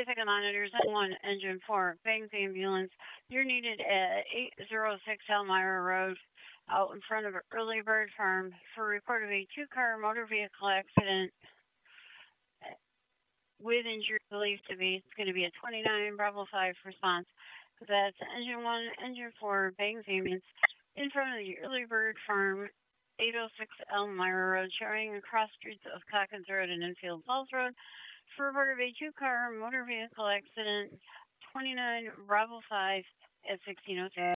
ticket monitors and 1, engine 4, Bangs ambulance. You're needed at 806 Elmira Road, out in front of Early Bird Farm, for a report of a two-car motor vehicle accident with injury believed to be. It's going to be a 29 Bravo 5 response. That's engine 1, engine 4, Bangs ambulance, in front of the Early Bird Farm, 806 Elmira Road, showing across streets of Calkins Road and Enfield Falls Road, for report of a two-car motor vehicle accident, 29 Bravo 5 at 1606.